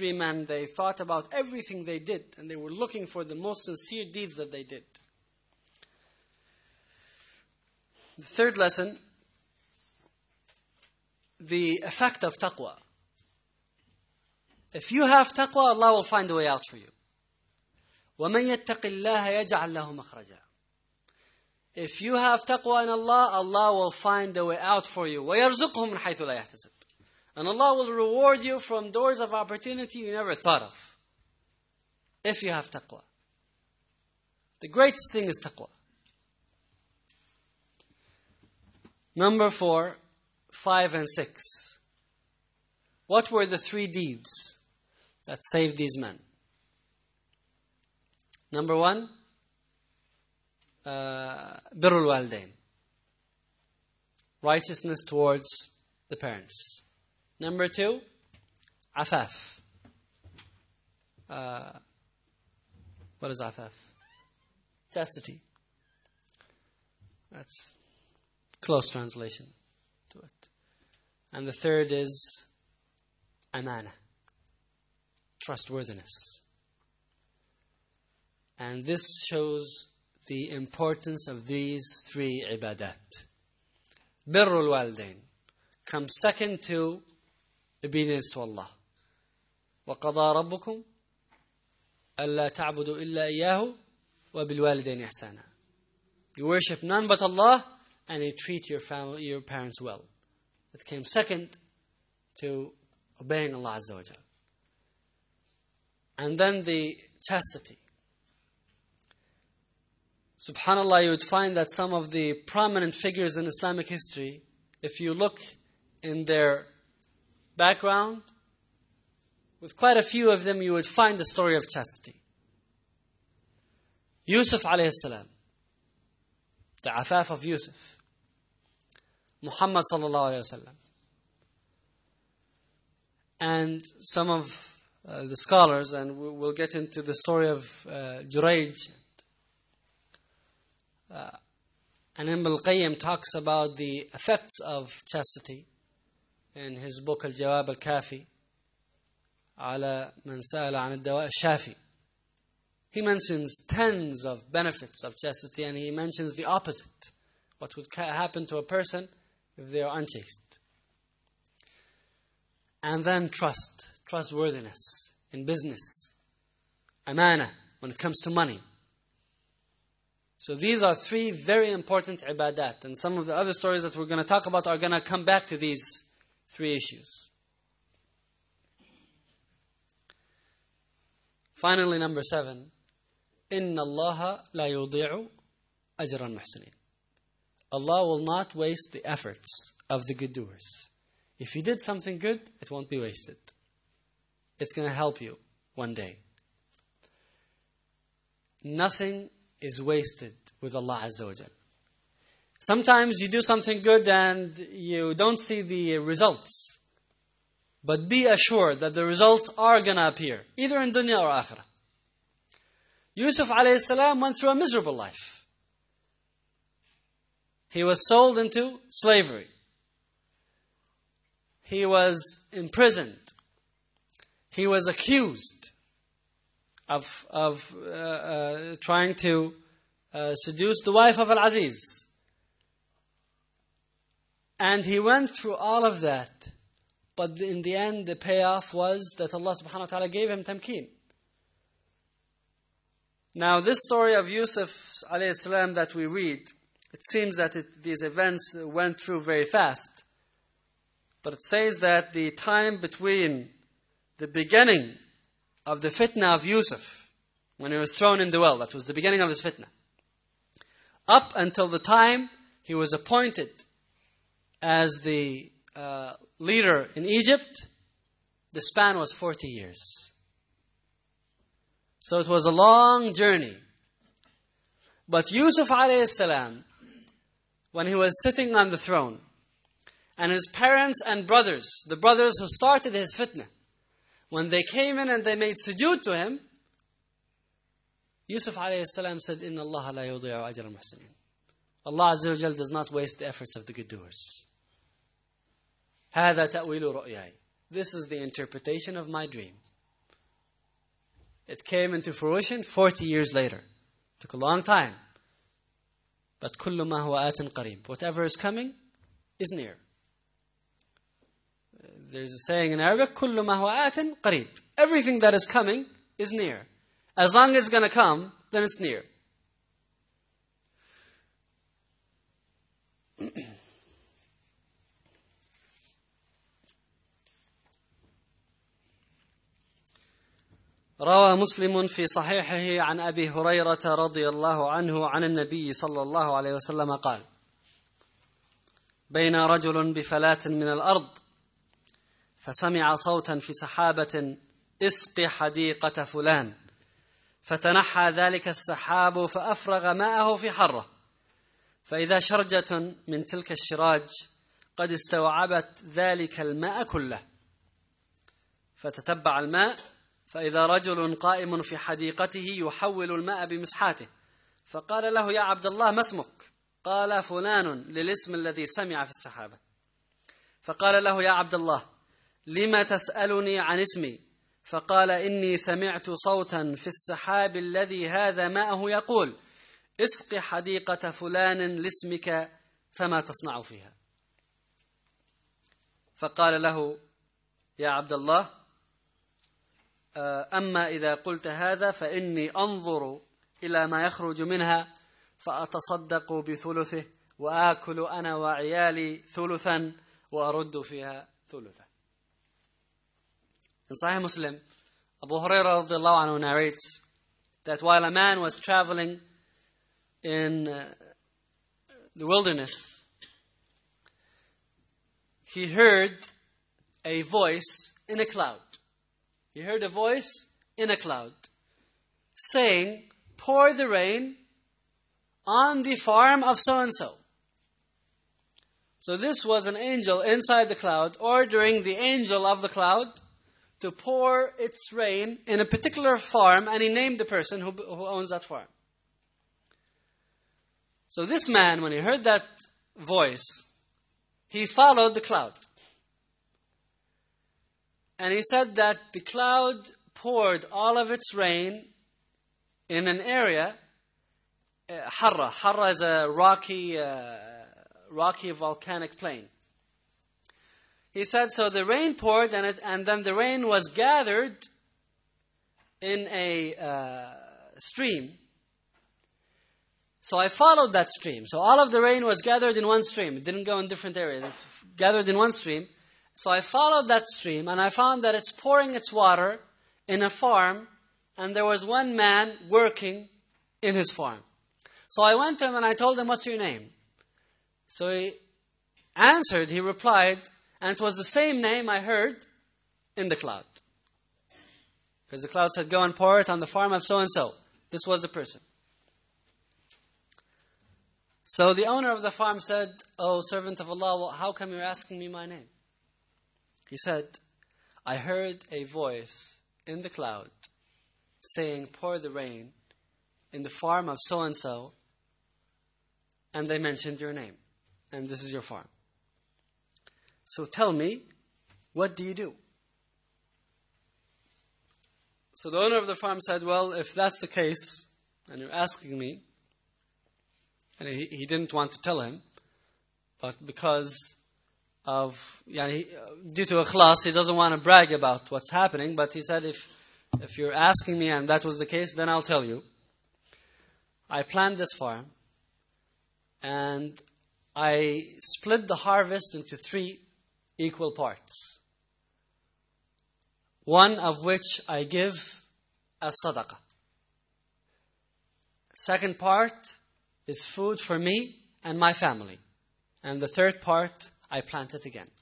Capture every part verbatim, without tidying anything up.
three men, they thought about everything they did, and they were looking for the most sincere deeds that they did. The third lesson, the effect of taqwa. If you have taqwa, Allah will find a way out for you. وَمَنْ يَتَّقِ اللَّهَ يَجْعَلْ لَهُ مَخْرَجًا. If you have taqwa in Allah, Allah will find a way out for you. وَيَرْزُقْهُ مِنْ حَيْثُ لَا يَحْتَسِبْ. And Allah will reward you from doors of opportunity you never thought of. If you have taqwa. The greatest thing is taqwa. Number four, five and six. What were the three deeds that saved these men? Number one, uh, birrul walidain. Righteousness towards the parents. Number two, afaf. Uh, what is afaf? Chastity. That's close translation to it. And the third is amana. Trustworthiness. And this shows the importance of these three ibadat. Birrul walidain comes second to obedience to Allah. وَقَضَى رَبُّكُمْ أَلَّا تَعْبُدُوا إِلَّا إِيَّاهُ وَبِالْوَالِدَيْنِ إِحْسَانًا. You worship none but Allah, and you treat your family, your parents well. It came second to obeying Allah Azza wa Jal. And then the chastity. SubhanAllah, you would find that some of the prominent figures in Islamic history, if you look in their background, with quite a few of them, you would find the story of chastity. Yusuf alayhi salam, the afaf of Yusuf. Muhammad sallallahu alayhi wa sallam. And some of uh, the scholars, and we'll get into the story of uh, Jurayj. Uh, and Ibn al-Qayyim talks about the effects of chastity in his book Al-Jawab Al-Kafi على من سأل عن الدواء الشافي. He mentions tens of benefits of chastity, and he mentions the opposite. What would happen to a person if they are unchaste. And then trust, trustworthiness in business. Amana, when it comes to money. So these are three very important ibadat. And some of the other stories that we're going to talk about are going to come back to these three issues. Finally, number seven. إِنَّ اللَّهَ لَا يُضِيعُ أَجْرَ الْمُحْسِنِينَ. Allah will not waste the efforts of the good doers. If you did something good, it won't be wasted. It's going to help you one day. Nothing is wasted with Allah Azza wa Jal. Sometimes you do something good and you don't see the results. But be assured that the results are going to appear, either in dunya or akhirah. Yusuf alayhi salam went through a miserable life. He was sold into slavery. He was imprisoned. He was accused of, of uh, uh, trying to uh, seduce the wife of Al-Aziz. And he went through all of that. But in the end, the payoff was that Allah subhanahu wa ta'ala gave him tamkeen. Now, this story of Yusuf alayhi salam that we read, it seems that it, these events went through very fast. But it says that the time between the beginning of the fitna of Yusuf, when he was thrown in the well, that was the beginning of his fitna, up until the time he was appointed as the uh, leader in Egypt, the span was forty years. So it was a long journey. But Yusuf alayhi salam, when he was sitting on the throne, and his parents and brothers, the brothers who started his fitna, when they came in and they made sujood to him, Yusuf alayhi salam said, إِنَّ اللَّهَ لَا يُضِيعُ أَجْرَ الْمُحْسِنِينَ. Allah Azza wa Jal does not waste the efforts of the good doers. هَذَا تَأْوِيلُ رُؤْيَاي. This is the interpretation of my dream. It came into fruition forty years later. It took a long time. But كُلُّ مَا هُوَ آتٍ قَرِيبٍ. Whatever is coming is near. There's a saying in Arabic, كُلُّ مَا هُوَ آتٍ قَرِيبٍ. Everything that is coming is near. As long as it's going to come, then it's near. روى مسلم في صحيحه عن أبي هريرة رضي الله عنه عن النبي صلى الله عليه وسلم قال: بين رجل بفلاة من الأرض فسمع صوتا في سحابة: اسق حديقة فلان. فتنحى ذلك السحاب فأفرغ ماءه في حرة، فإذا شرجة من تلك الشراج قد استوعبت ذلك الماء كله. فتتبع الماء فإذا رجل قائم في حديقته يحول الماء بمسحاته، فقال له: يا عبد الله، ما اسمك؟ قال: فلان، للاسم الذي سمع في السحابة. فقال له: يا عبد الله، لما تسألني عن اسمي؟ فقال: إني سمعت صوتا في السحاب الذي هذا ماءه يقول: اسق حديقة فلان لاسمك، فما تصنع فيها؟ فقال له: يا عبد الله، أما إذا قلت هذا فإني أنظر إلى ما يخرج منها فأتصدق بثلثه وآكل أنا وعيالي ثلثا وأرد فيها ثلثا. In Sahih Muslim, Abu Hurairah radiallahu anhu narrates that while a man was traveling in uh, the wilderness, he heard a voice in a cloud. He heard a voice in a cloud saying, pour the rain on the farm of so-and-so. So this was an angel inside the cloud ordering the angel of the cloud to pour its rain in a particular farm, and he named the person who, who owns that farm. So this man, when he heard that voice, he followed the cloud. And he said that the cloud poured all of its rain in an area, uh, Harra. Harra is a rocky, uh, rocky volcanic plain. He said, so the rain poured, and, it, and then the rain was gathered in a uh, stream. So I followed that stream. So all of the rain was gathered in one stream. It didn't go in different areas. It gathered in one stream. So I followed that stream, and I found that it's pouring its water in a farm, and there was one man working in his farm. So I went to him and I told him, what's your name? So he answered, he replied, and it was the same name I heard in the cloud. Because the cloud said, go and pour it on the farm of so-and-so. This was the person. So the owner of the farm said, oh, servant of Allah, well, how come you're asking me my name? He said, I heard a voice in the cloud saying, pour the rain in the farm of so-and-so, and they mentioned your name, and this is your farm. So tell me, what do you do? So the owner of the farm said, well, if that's the case, and you're asking me, and he, he didn't want to tell him, but because of, yani, due to ikhlas, he doesn't want to brag about what's happening, but he said, if if you're asking me and that was the case, then I'll tell you. I planned this farm, and I split the harvest into three equal parts. One of which I give as sadaqah. Second part is food for me and my family. And the third part, I plant it again.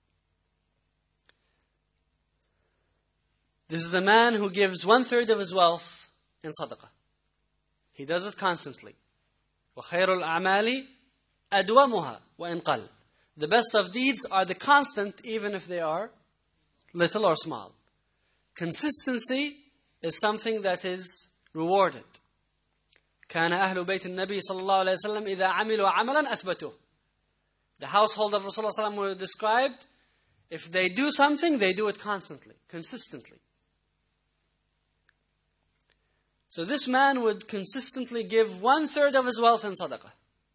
This is a man who gives one third of his wealth in sadaqah. He does it constantly. وَخَيْرُ الْأَعْمَالِ أَدْوَمُهَا وَإِنْ قَلْ. The best of deeds are the constant, even if they are little or small. Consistency is something that is rewarded. كان أهل بيت النبي صلى الله عليه وسلم إذا عملوا عملا أثبتوه. The household of Rasulullah sallallahu alaihi wasallam were described, if they do something, they do it constantly, consistently. So this man would consistently give one third of his wealth in sadaqah.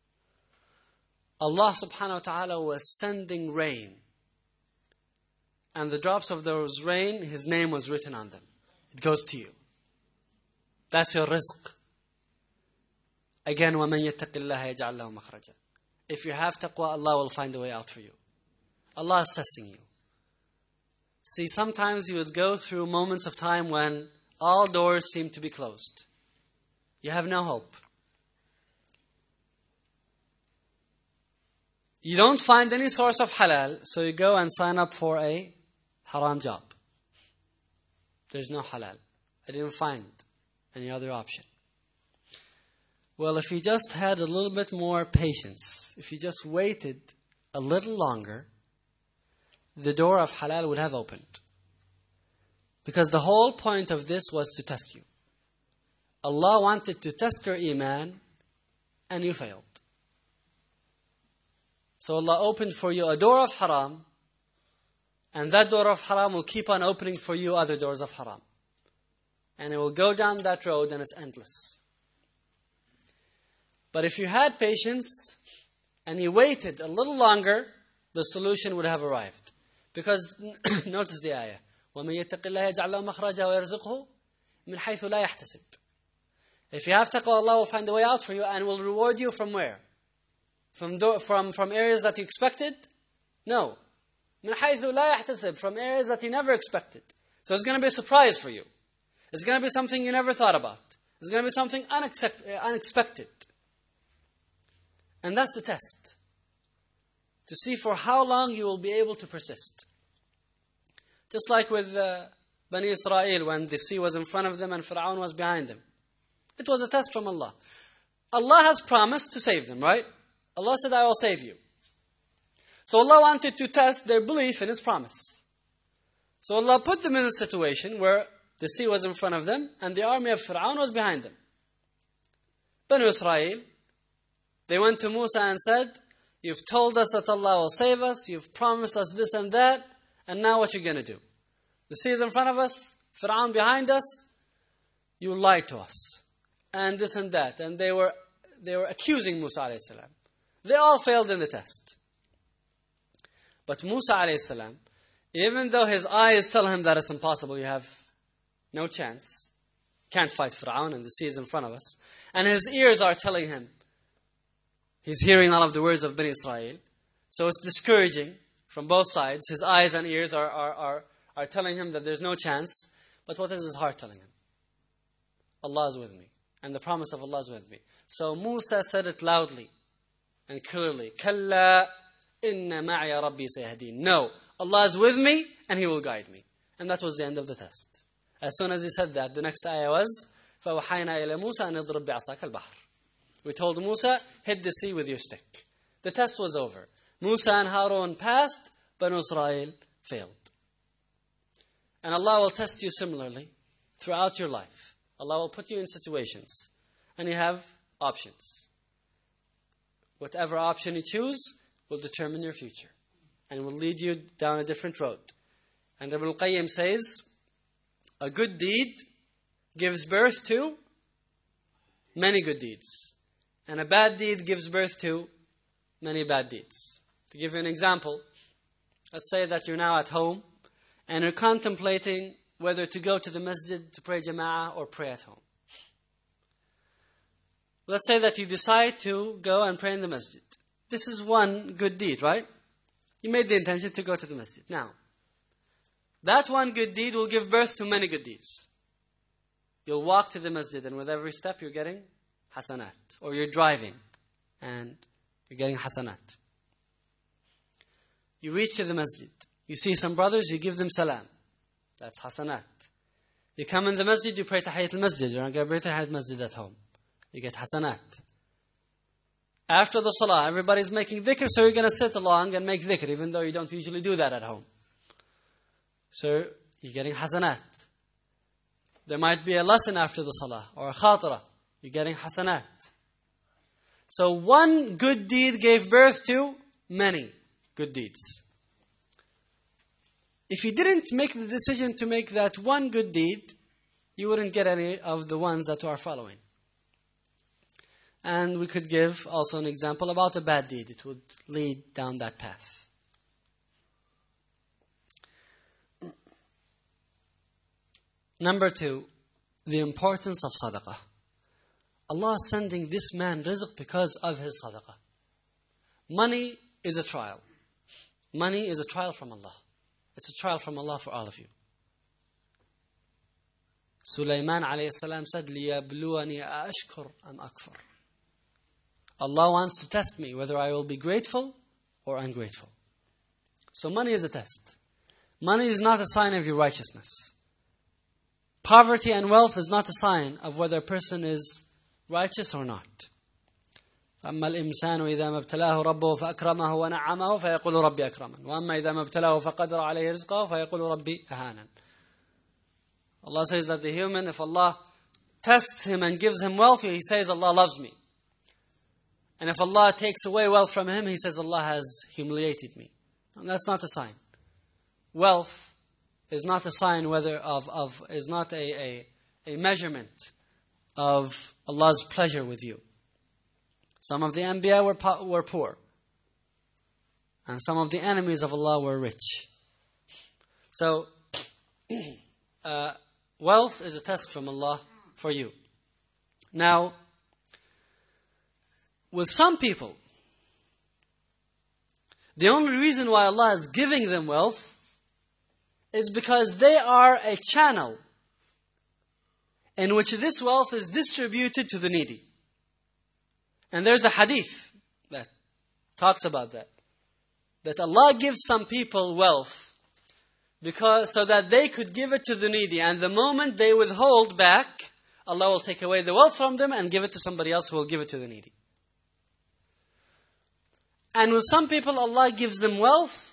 Allah subhanahu wa ta'ala was sending rain. And the drops of those rain, His name was written on them. It goes to you. That's your rizq. Again, وَمَنْ يَتَّقِ اللَّهَ يَجْعَلْ لَهُ مَخْرَجًا. If you have taqwa, Allah will find a way out for you. Allah is testing you. See, sometimes you would go through moments of time when all doors seem to be closed. You have no hope. You don't find any source of halal, so you go and sign up for a haram job. There's no halal. I didn't find any other option. Well, if you just had a little bit more patience, if you just waited a little longer, the door of halal would have opened. Because the whole point of this was to test you. Allah wanted to test your iman, and you failed. So Allah opened for you a door of haram, and that door of haram will keep on opening for you other doors of haram. And it will go down that road, and it's endless. But if you had patience, and you waited a little longer, the solution would have arrived. Because, notice the ayah. وَمَنْ يَتَّقِ اللَّهَ يَجْعَلْ لَهُ مَخْرَجًا وَيَرْزُقْهُ مِنْ حَيْثُ لَا يَحْتَسِبْ. If you have taqwa, Allah will find a way out for you and will reward you from where? From do- from from areas that you expected? No. مِنْ حَيْثُ لَا يَحْتَسِبْ. From areas that you never expected. So it's going to be a surprise for you. It's going to be something you never thought about. It's going to be something unexpected. And that's the test. To see for how long you will be able to persist. Just like with uh, Bani Israel, when the sea was in front of them and Fir'aun was behind them. It was a test from Allah. Allah has promised to save them, right? Allah said, I will save you. So Allah wanted to test their belief in His promise. So Allah put them in a situation where the sea was in front of them and the army of Fir'aun was behind them. Bani Israel, they went to Musa and said, you've told us that Allah will save us, you've promised us this and that, and now what are you going to do? The sea is in front of us, Fir'aun behind us, you lied to us. And this and that. And they were they were accusing Musa alayhi salam. They all failed in the test. But Musa alayhi salam, even though his eyes tell him that it's impossible, you have no chance, can't fight Fir'aun and the sea is in front of us, and his ears are telling him, he's hearing all of the words of Bani Israel, so it's discouraging from both sides. His eyes and ears are, are, are, are telling him that there's no chance, but what is his heart telling him? Allah is with me. And the promise of Allah is with me. So Musa said it loudly and clearly. كَلَّا إِنَّ مَعِيَ رَبِّي سَيَهْدِينَ. No, Allah is with me and He will guide me. And that was the end of the test. As soon as he said that, the next ayah was, فَوَحَيْنَا إِلَى مُوسَى أَنِ اضْرِبْ بِعَصَاكَ الْبَحْرِ. We told Musa, hit the sea with your stick. The test was over. Musa and Harun passed, Banu Israel failed. And Allah will test you similarly throughout your life. Allah will put you in situations. And you have options. Whatever option you choose will determine your future. And will lead you down a different road. And Ibn al-Qayyim says, a good deed gives birth to many good deeds. And a bad deed gives birth to many bad deeds. To give you an example, let's say that you're now at home and you're contemplating whether to go to the masjid to pray jama'ah or pray at home. Let's say that you decide to go and pray in the masjid. This is one good deed, right? You made the intention to go to the masjid. Now, that one good deed will give birth to many good deeds. You'll walk to the masjid and with every step you're getting hasanat. Or you're driving and you're getting hasanat. You reach to the masjid. You see some brothers, you give them salam. That's hasanat. You come in the masjid, you pray tahiyyat al-masjid. You're not going to pray tahiyyat al-masjid at home. You get hasanat. After the salah, everybody's making dhikr, so you're going to sit along and make dhikr, even though you don't usually do that at home. So you're getting hasanat. There might be a lesson after the salah, or a khatira. You're getting hasanat. So one good deed gave birth to many good deeds. If you didn't make the decision to make that one good deed, you wouldn't get any of the ones that you are following. And we could give also an example about a bad deed. It would lead down that path. Number two, the importance of sadaqah. Allah is sending this man rizq because of his sadaqah. Money is a trial. Money is a trial from Allah. It's a trial from Allah for all of you. Sulaiman alayhi salam said, لِيَبْلُوَنِي أَأَشْكُرْ أَمْ أَكْفُرْ. Allah wants to test me whether I will be grateful or ungrateful. So money is a test. Money is not a sign of your righteousness. Poverty and wealth is not a sign of whether a person is righteous or not. أما الإنسان إذا ما ابتلاه ربه فأكرمه ونعمه فيقول ربي أكرمن وأما إذا ما ابتلاه فقدر عليه رزقه فيقول ربي أهانن. Allah says that the human, if Allah tests him and gives him wealth, he says Allah loves me. And if Allah takes away wealth from him, he says Allah has humiliated me. And that's not a sign. Wealth is not a sign whether of, of is not a, a, a measurement of Allah's pleasure with you. Some of the Anbiya were, po- were poor. And some of the enemies of Allah were rich. So, uh, wealth is a test from Allah for you. Now, with some people, the only reason why Allah is giving them wealth is because they are a channel in which this wealth is distributed to the needy. And there's a hadith that talks about that. That Allah gives some people wealth because so that they could give it to the needy. And the moment they withhold back, Allah will take away the wealth from them and give it to somebody else who will give it to the needy. And with some people, Allah gives them wealth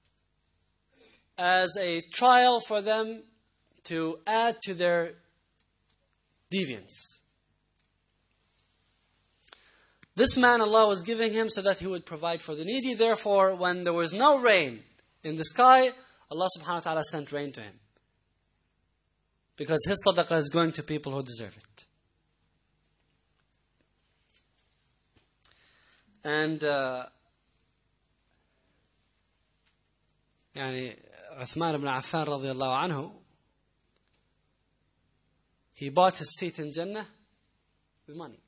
as a trial for them to add to their deviance. This man, Allah was giving him so that he would provide for the needy. Therefore, when there was no rain in the sky, Allah subhanahu wa ta'ala sent rain to him. Because his sadaqah is going to people who deserve it. And uh, يعني Uthman ibn Affan radiallahu anhu, he bought his seat in Jannah with money.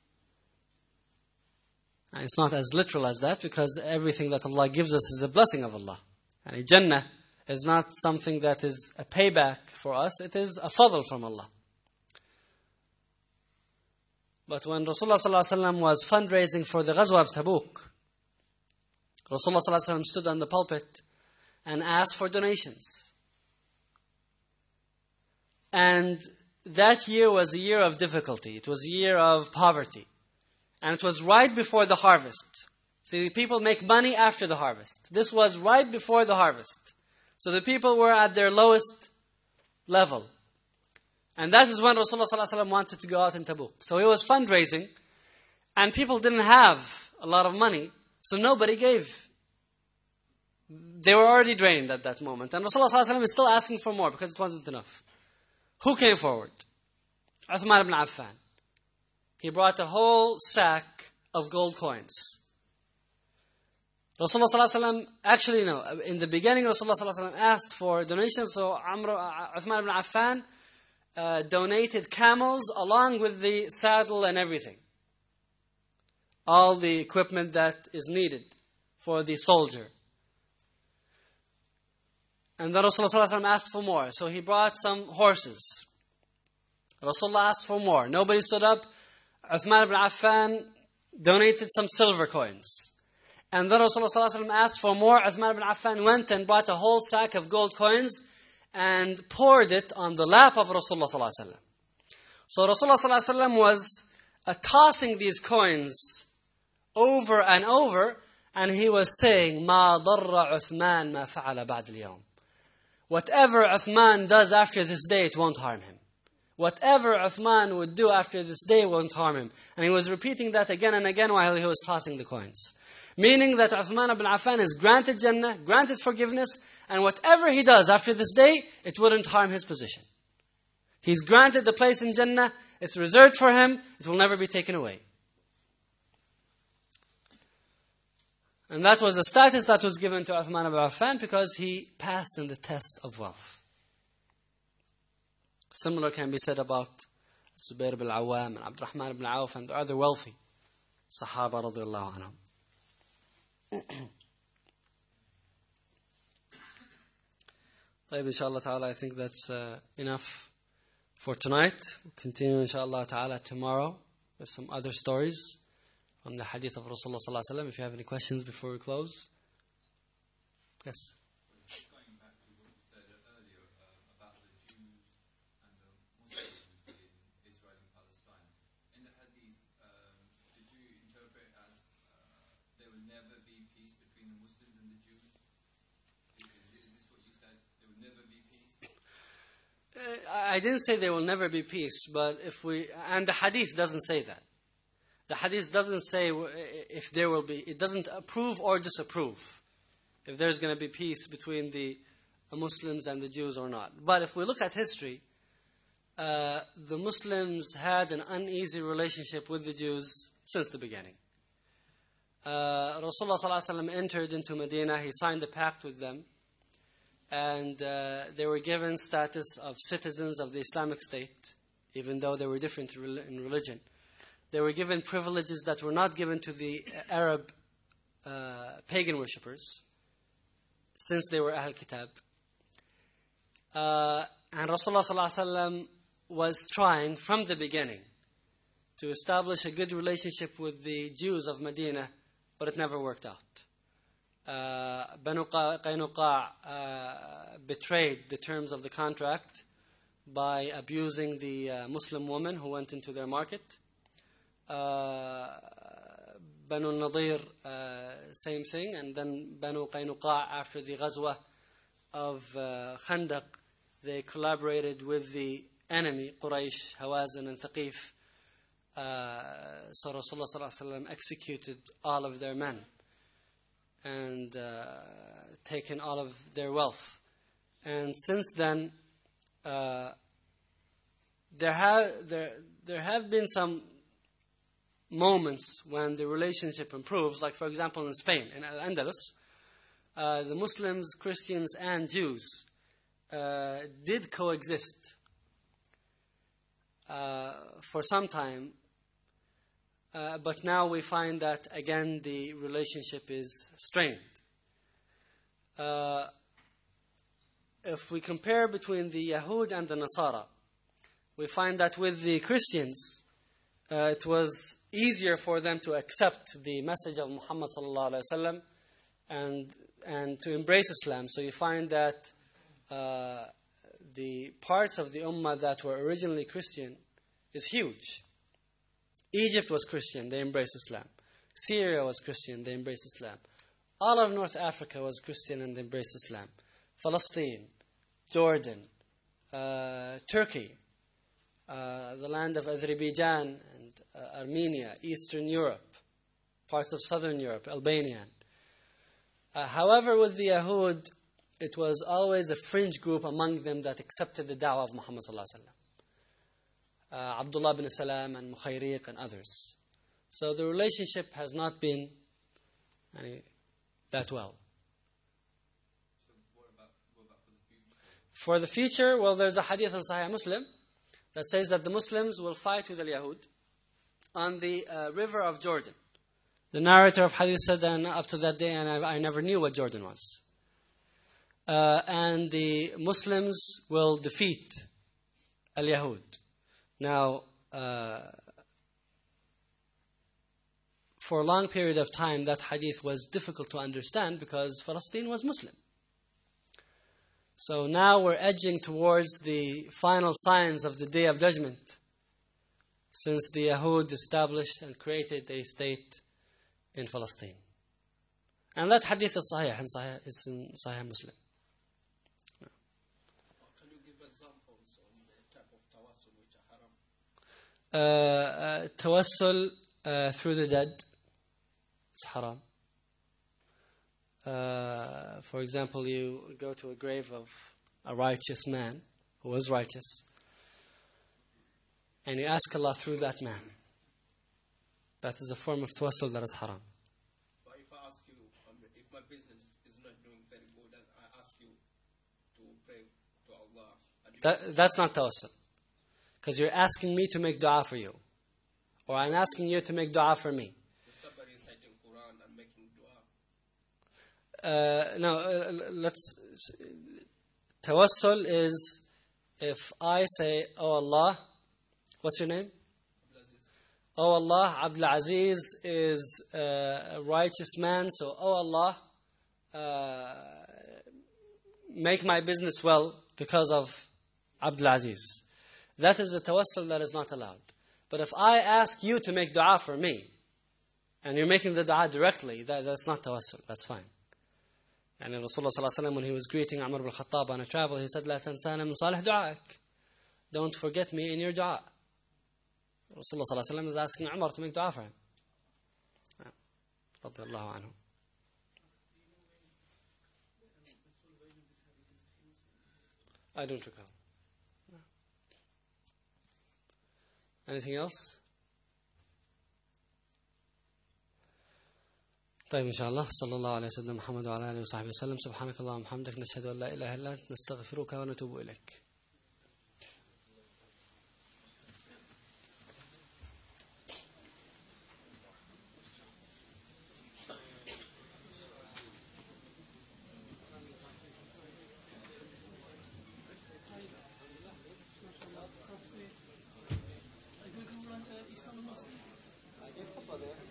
And it's not as literal as that, because everything that Allah gives us is a blessing of Allah. And Jannah is not something that is a payback for us. It is a fadl from Allah. But when Rasulullah sallallahu alaihi wasallam was fundraising for the Ghazwa of Tabuk, Rasulullah sallallahu alaihi wasallam stood on the pulpit and asked for donations. And that year was a year of difficulty. It was a year of poverty. And it was right before the harvest. See, people make money after the harvest. This was right before the harvest. So the people were at their lowest level. And that is when Rasulullah sallallahu alaihi wasallam wanted to go out in Tabuk. So he was fundraising, and people didn't have a lot of money, so nobody gave. They were already drained at that moment. And Rasulullah sallallahu alaihi wasallam is still asking for more because it wasn't enough. Who came forward? Uthman ibn Affan. He brought a whole sack of gold coins. Rasulullah sallallahu alaihi wasallam, actually no, in the beginning Rasulullah sallallahu alaihi wasallam asked for donations, so Amr, Uthman ibn Affan uh, donated camels along with the saddle and everything. All the equipment that is needed for the soldier. And then Rasulullah sallallahu alaihi wasallam asked for more, so he brought some horses. Rasulullah asked for more. Nobody stood up. Uthman ibn Affan donated some silver coins. And then Rasulullah sallallahu alaihi wasallam asked for more. Uthman ibn Affan went and bought a whole sack of gold coins and poured it on the lap of Rasulullah sallallahu alaihi wasallam. So Rasulullah sallallahu alaihi wasallam was uh, tossing these coins over and over, and he was saying, "Ma darra Uthman ma fa'ala ba'd al-yawm." Whatever Uthman does after this day, it won't harm him. Whatever Uthman would do after this day won't harm him. And he was repeating that again and again while he was tossing the coins. Meaning that Uthman ibn Affan is granted Jannah, granted forgiveness, and whatever he does after this day, it wouldn't harm his position. He's granted the place in Jannah. It's reserved for him. It will never be taken away. And that was the status that was given to Uthman ibn Affan because he passed in the test of wealth. Similar can be said about Zubair ibn Awam and Abdurrahman ibn Auf and the other wealthy Sahaba radiallahu anhum. طيب, inshallah ta'ala, I think that's uh, enough for tonight. We'll continue inshallah ta'ala tomorrow with some other stories from the hadith of Rasulullah sallallahu alaihi wasallam. If you have any questions before we close. Yes. Going back to what you said earlier uh, about the Jews and the Muslims in Israel and Palestine. In the hadith, um, did you interpret as uh, there will never be peace between the Muslims and the Jews? Is, is this what you said? There will never be peace? Uh, I didn't say there will never be peace, but if we, and the hadith doesn't say that. The hadith doesn't say if there will be, it doesn't approve or disapprove if there's going to be peace between the Muslims and the Jews or not. But if we look at history, uh, the Muslims had an uneasy relationship with the Jews since the beginning. Uh, Rasulullah sallallahu alaihi wasallam entered into Medina, he signed a pact with them, and uh, they were given status of citizens of the Islamic State, even though they were different in religion. They were given privileges that were not given to the Arab uh, pagan worshippers, since they were Ahl Kitab. Uh, and Rasulullah sallallahu alaihi wasallam was trying from the beginning to establish a good relationship with the Jews of Medina, but it never worked out. Uh, Banu Qaynuqa uh, betrayed the terms of the contract by abusing the uh, Muslim woman who went into their market. Uh, Banu Nadir, uh, same thing, and then Banu Qaynuqa, after the Ghazwa of uh, Khandaq, they collaborated with the enemy, Quraysh, Hawazin, and Thaqif. Uh, so Rasulullah sallallahu alaihi wasallam executed all of their men and uh, taken all of their wealth. And since then, uh, there have there there have been some moments when the relationship improves, like for example in Spain, in Al-Andalus, uh, the Muslims, Christians, and Jews uh, did coexist uh, for some time, uh, but now we find that again the relationship is strained. Uh, if we compare between the Yahud and the Nasara, we find that with the Christians, uh, it was easier for them to accept the message of Muhammad sallallahu alaihi wasallam and and to embrace Islam. So you find that uh, the parts of the Ummah that were originally Christian is huge. Egypt was Christian, they embraced Islam. Syria was Christian, they embraced Islam. All of North Africa was Christian and they embraced Islam. Palestine, Jordan, uh, Turkey, uh, the land of Azerbaijan and uh, Armenia, Eastern Europe, parts of Southern Europe, Albania. Uh, however, with the Yahud, it was always a fringe group among them that accepted the da'wah of Muhammad sallallahu alaihi wasallam. Uh, Abdullah bin Salam and Mukhayriq and others. So the relationship has not been any, that well. So what about, what about for the future? For the future, well, there's a hadith in Sahih Muslim that says that the Muslims will fight with the Yahud on the uh, river of Jordan. The narrator of hadith said that up to that day, and I, I never knew what Jordan was. Uh, and the Muslims will defeat al-Yahud. Now, uh, for a long period of time, that hadith was difficult to understand because Palestine was Muslim. So now we're edging towards the final signs of the Day of Judgment, since the Yahud established and created a state in Palestine. And that hadith is Sahih, and Sahih is in Sahih Muslim. Uh, uh, tawassul uh, through the dead is haram. Uh, for example, you go to a grave of a righteous man who was righteous, and you ask Allah through that man. That is a form of tawassul that is haram. But if I ask you, um, if my business is not doing very good, and I ask you to pray to Allah. And you That, that's not tawassul. Because you're asking me to make dua for you. Or I'm asking you to make dua for me. you start by reciting Quran and making dua. Uh, no, uh, let's. Tawassul is if I say, "Oh Allah," what's your name? Oh Allah, Abdul Aziz is uh, a righteous man, so oh Allah, uh, make my business well because of Abdul Aziz. That is a tawassul that is not allowed. But if I ask you to make dua for me, and you're making the dua directly, that, that's not tawassul, that's fine. And Rasulullah sallallahu alaihi wasallam, when he was greeting Umar ibn Khattab on a travel, he said, "La tansana min salih du'aak." Don't forget me in your dua. Rasulullah sallallahu alaihi wasallam is asking Umar to make dua for him. Radiyallahu anhu. I don't recall. Anything else? طيب إن شاء الله صلى الله عليه وسلم محمد وعلى آله وصحبه وسلم سبحانك اللهم وبحمدك نشهد أن لا إله إلا أنت نستغفرك ونتوب إليك. Father.